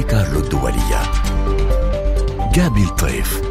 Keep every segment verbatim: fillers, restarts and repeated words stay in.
مونتي كارلو الدولية. جابي الطيف.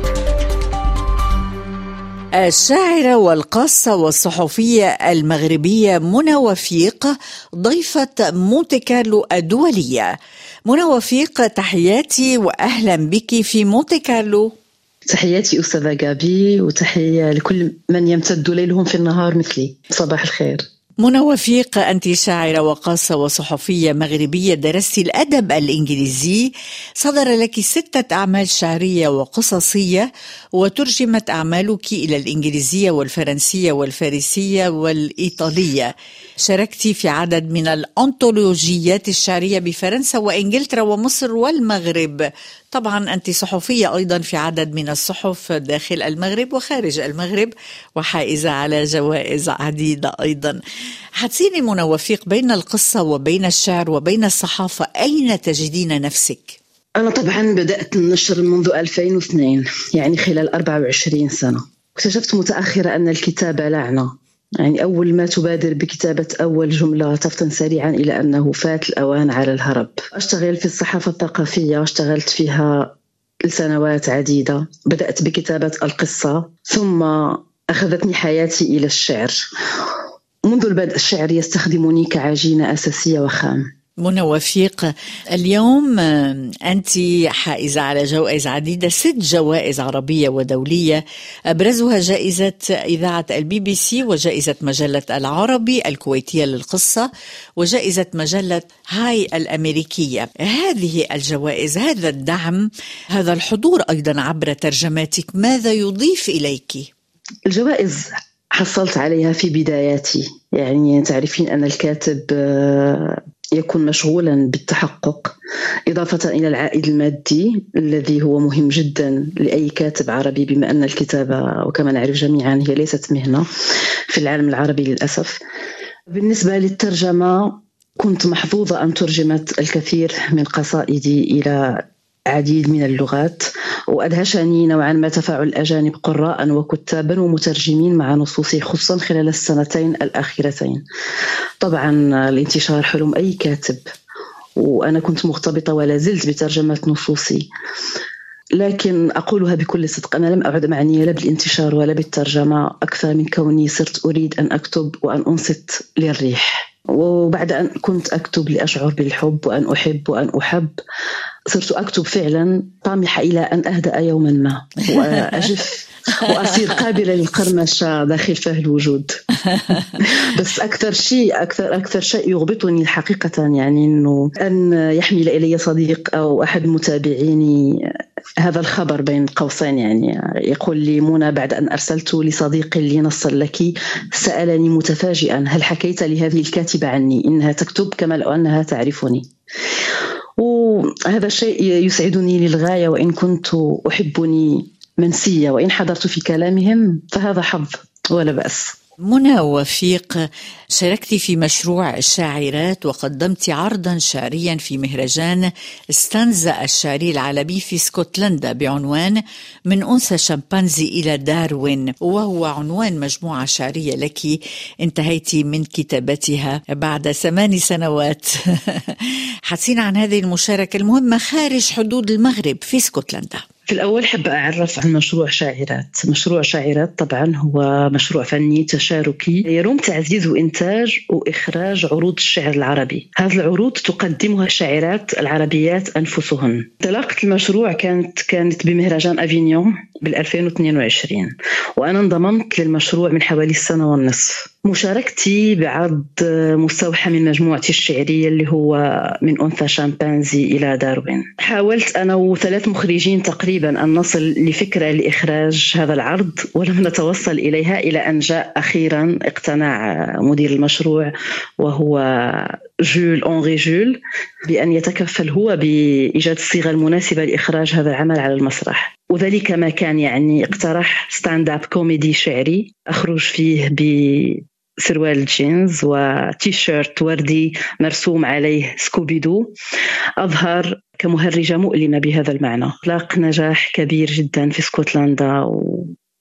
الشاعرة والقاصة والصحفية المغربية منى وفيق ضيفة مونتي كارلو الدولية. منى وفيق، تحياتي وأهلا بك في مونتي كارلو. تحياتي أستاذة جابي، وتحية لكل من يمتد ليلهم في النهار مثلي. صباح الخير. منى وفيق، أنت شاعرة وقاصة وصحفية مغربية، درست الأدب الإنجليزي، صدر لك ستة أعمال شعرية وقصصية، وترجمت أعمالك إلى الإنجليزية والفرنسية والفارسية والإيطالية. شاركت في عدد من الأنطولوجيات الشعرية بفرنسا وإنجلترا ومصر والمغرب. طبعا أنت صحفية أيضا في عدد من الصحف داخل المغرب وخارج المغرب، وحائزة على جوائز عديدة أيضا. حدثيني منى وفيق، بين القصة وبين الشعر وبين الصحافة أين تجدين نفسك؟ أنا طبعا بدأت النشر منذ ألفين واثنين، يعني خلال أربعة وعشرين سنة. اكتشفت متأخرة أن الكتابة لعنة، يعني أول ما تبادر بكتابة أول جملة تفطن سريعا إلى أنه فات الأوان على الهرب. أشتغل في الصحافة الثقافية واشتغلت فيها لسنوات عديدة. بدأت بكتابة القصة، ثم أخذتني حياتي إلى الشعر. منذ البدء الشعر يستخدمني كعجينة أساسية وخام. منى وفيق، اليوم أنت حائزة على جوائز عديدة، ست جوائز عربية ودولية، أبرزها جائزة إذاعة البي بي سي، وجائزة مجلة العربي الكويتية للقصة، وجائزة مجلة هاي الأمريكية. هذه الجوائز، هذا الدعم، هذا الحضور أيضا عبر ترجماتك، ماذا يضيف إليك؟ الجوائز حصلت عليها في بداياتي، يعني تعرفين أن الكاتب يكون مشغولا بالتحقق، إضافة إلى العائد المادي الذي هو مهم جدا لأي كاتب عربي، بما أن الكتابة وكما نعرف جميعا هي ليست مهنة في العالم العربي للأسف. بالنسبة للترجمة، كنت محظوظة أن ترجمت الكثير من قصائدي إلى عديد من اللغات، وأدهشني نوعا ما تفاعل الأجانب قراء وكتابا ومترجمين مع نصوصي، خصوصا خلال السنتين الأخيرتين. طبعا الانتشار حلم أي كاتب، وأنا كنت مرتبطة ولا زلت بترجمة نصوصي، لكن أقولها بكل صدق، أنا لم أعد معنية لا بالانتشار ولا بالترجمة، أكثر من كوني صرت أريد أن أكتب وأن أنصت للريح. وبعد أن كنت أكتب لأشعر بالحب وأن أحب وأن أحب، صرت أكتب فعلا طامحة إلى أن أهدأ يوما ما وأجف وأصير قابلة للقرمشة داخل فاه الوجود. بس أكثر شيء أكثر أكثر شيء يغبطني حقيقة، يعني إنه أن يحمل إلي صديق أو أحد متابعيني هذا الخبر بين قوسين، يعني يقول لي: منى، بعد أن أرسلت لصديق لي نصا لك، سألني متفاجئا: هل حكيت لهذه الكاتبة عني إنها تكتب كما لو أنها تعرفني؟ وهذا الشيء يسعدني للغاية، وإن كنت أحبني منسية، وإن حضرت في كلامهم فهذا حظ ولا بأس. منى وفيق، شاركت في مشروع الشاعرات وقدمت عرضا شعريا في مهرجان ستانزا الشعري العالمي في اسكتلندا بعنوان من أنثى شمبانزي إلى داروين، وهو عنوان مجموعة شعرية لك انتهيت من كتابتها بعد ثمان سنوات. حدثينا عن هذه المشاركة المهمة خارج حدود المغرب في اسكتلندا. في الأول حب أعرف عن مشروع شاعرات. مشروع شاعرات طبعا هو مشروع فني تشاركي يروم تعزيز وإنتاج وإخراج عروض الشعر العربي. هذه العروض تقدمها الشاعرات العربيات أنفسهن. انطلاقة المشروع كانت كانت بمهرجان أفينيون بالألفين واثنين وعشرين، وأنا انضممت للمشروع من حوالي السنة والنصف. مشاركتي بعرض مستوحى من مجموعتي الشعرية اللي هو من أنثى شمبانزي إلى داروين. حاولت أنا وثلاث مخرجين تقريبا أن نصل لفكرة لإخراج هذا العرض، ولم نتوصل إليها، إلى أن جاء أخيرا اقتناع مدير المشروع وهو جول أنري جول بأن يتكفل هو بإيجاد الصيغة المناسبة لإخراج هذا العمل على المسرح. وذلك ما كان، يعني اقترح ستاند اب كوميدي شعري أخرج فيه بسروال جينز وتيشيرت وردي مرسوم عليه سكوبيدو، أظهر كمهرجة مؤلمة بهذا المعنى. لاق نجاح كبير جدا في اسكتلندا،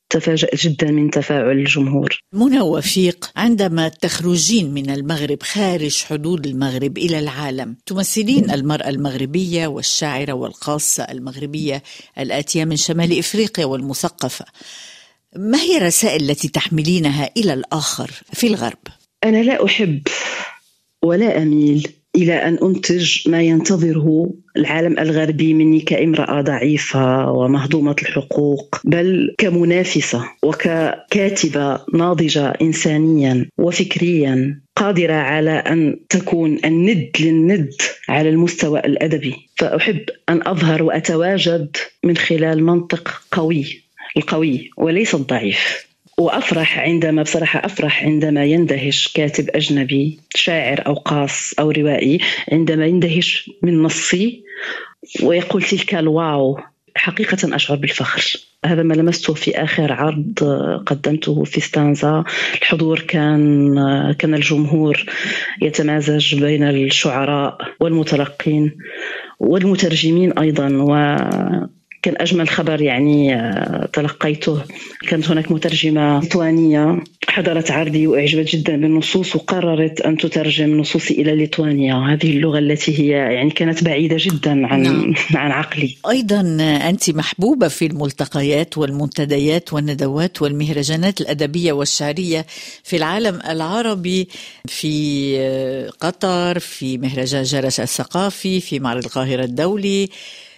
تفاجأت جدا من تفاعل الجمهور. منى وفيق، عندما تخرجين من المغرب خارج حدود المغرب إلى العالم، تمثلين المرأة المغربية والشاعرة والقاصة المغربية الآتية من شمال إفريقيا والمثقفة. ما هي الرسائل التي تحملينها إلى الآخر في الغرب؟ أنا لا أحب ولا أميل إلى أن أنتج ما ينتظره العالم الغربي مني كامرأة ضعيفة ومهضومة الحقوق، بل كمنافسة وككاتبة ناضجة إنسانيا وفكريا قادرة على أن تكون الند للند على المستوى الأدبي. فأحب أن أظهر وأتواجد من خلال منطق قوي، القوي وليس الضعيف. وأفرح عندما بصراحة أفرح عندما يندهش كاتب أجنبي، شاعر أو قاص أو روائي، عندما يندهش من نصي ويقول تلك الواو. حقيقة أشعر بالفخر. هذا ما لمسته في آخر عرض قدمته في ستانزا. الحضور كان كان الجمهور يتمازج بين الشعراء والمتلقين والمترجمين أيضا. و كان أجمل خبر يعني تلقيته، كانت هناك مترجمة ليتوانية حضرت عرضي وأعجبت جدا بالنصوص وقررت أن تترجم نصوصي إلى الليتوانية، هذه اللغة التي هي يعني كانت بعيدة جدا عن نعم. عن عقلي. أيضا أنت محبوبة في الملتقيات والمنتديات والندوات والمهرجانات الأدبية والشعرية في العالم العربي، في قطر، في مهرجان جرس الثقافي، في معرض القاهرة الدولي،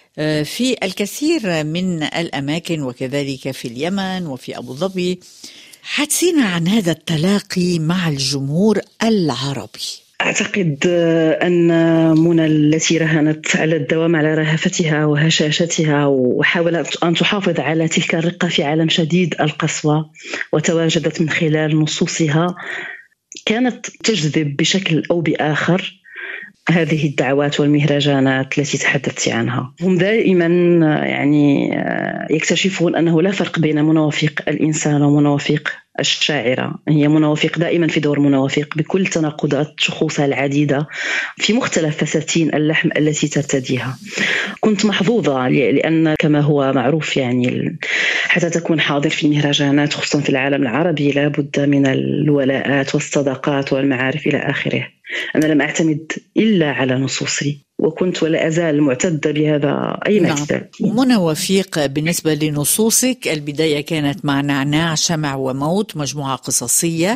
في الكثير من الأماكن، وكذلك في اليمن وفي أبو ظبي. حدثينا عن هذا التلاقي مع الجمهور العربي. أعتقد أن منى التي رهنت على الدوام على رهفتها وهشاشتها وحاولت أن تحافظ على تلك الرقة في عالم شديد القسوة، وتواجدت من خلال نصوصها، كانت تجذب بشكل أو بآخر هذه الدعوات والمهرجانات التي تحدثت عنها. هم دائما يعني يكتشفون أنه لا فرق بين منى وفيق الإنسان ومنى وفيق الشاعرة. هي منى وفيق دائما في دور منى وفيق بكل تناقضات شخوصها العديدة في مختلف فساتين اللحم التي ترتديها. كنت محظوظة لأن كما هو معروف يعني حتى تكون حاضر في المهرجانات خصوصا في العالم العربي لا بد من الولاءات والصداقات والمعارف إلى آخره. أنا لم أعتمد إلا على نصوصي وكنت ولا أزال معتدة بهذا أي معتدى. نعم. منى وفيق، بالنسبة لنصوصك البداية كانت مع نعناع شمع وموت، مجموعة قصصية،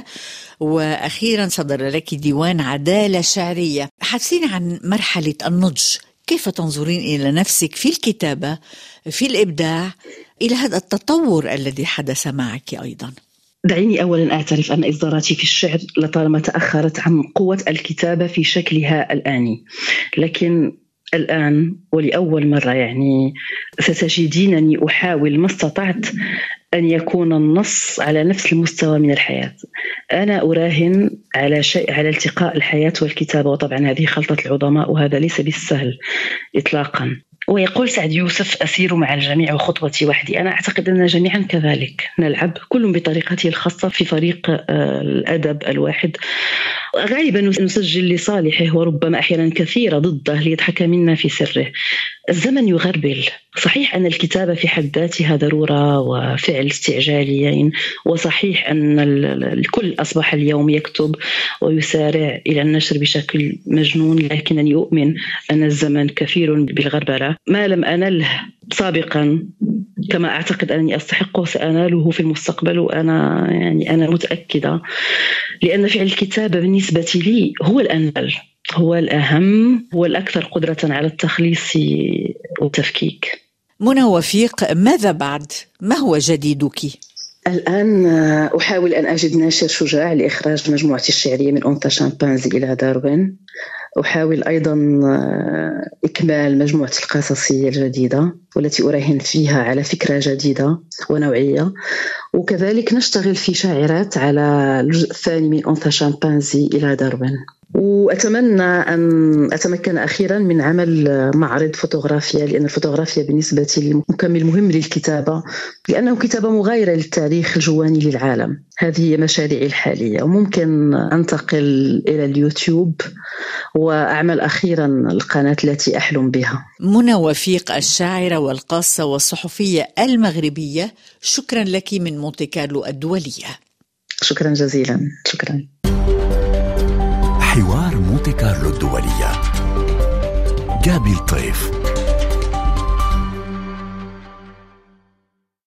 وأخيرا صدر لك ديوان عدالة شعرية. حدثينا عن مرحلة النضج، كيف تنظرين إلى نفسك في الكتابة، في الإبداع، إلى هذا التطور الذي حدث معك أيضا؟ دعيني أولا أعترف أن إصداراتي في الشعر لطالما تأخرت عن قوة الكتابة في شكلها الآني، لكن الآن ولأول مرة يعني ستجدينني أحاول ما استطعت أن يكون النص على نفس المستوى من الحياة. أنا أراهن على شيء على التقاء الحياة والكتابة، وطبعا هذه خلطة العظماء وهذا ليس بالسهل إطلاقا. ويقول سعد يوسف: أسير مع الجميع وخطوتي وحدي. أنا أعتقد أن جميعا كذلك، نلعب كل بطريقته الخاصة في فريق الأدب الواحد. غالبا نسجل لصالحه وربما أحيانا كثيرة ضده ليضحك منا في سره. الزمن يغربل. صحيح أن الكتابة في حد ذاتها ضرورة وفعل استعجاليين، وصحيح أن الكل أصبح اليوم يكتب ويسارع إلى النشر بشكل مجنون، لكنني أؤمن أن الزمن كثير بالغربلة. ما لم أنله سابقا كما أعتقد أنني أستحقه سأناله في المستقبل، وأنا يعني أنا متأكدة، لأن فعل الكتابة بالنسبة لي هو الأنبل، هو الأهم، هو الأكثر قدرة على التخليص والتفكيك. منى وفيق، ماذا بعد؟ ما هو جديدك؟ الآن أحاول أن أجد ناشر شجاع لإخراج مجموعتي الشعرية من أنثى شامبانزي إلى داروين. أحاول أيضا إكمال مجموعة القصصية الجديدة والتي أراهن فيها على فكرة جديدة ونوعية، وكذلك نشتغل في شاعرات على الجزء الثاني من أنثى شامبانزي إلى داروين. وأتمنى أن أتمكن أخيرا من عمل معرض فوتوغرافيا، لأن الفوتوغرافيا بالنسبة لي مكمل مهم للكتابة، لأنه كتابة مغايرة للتاريخ الجواني للعالم. هذه هي مشاريعي الحالية، وممكن أنتقل إلى اليوتيوب وأعمل أخيرا القناة التي أحلم بها. منى وفيق، الشاعرة والقاصة والصحفية المغربية، شكرا لك من مونتي كارلو الدولية. شكرا جزيلا. شكرا. حوار مونتي كارلو الدولية. جابي الطيف.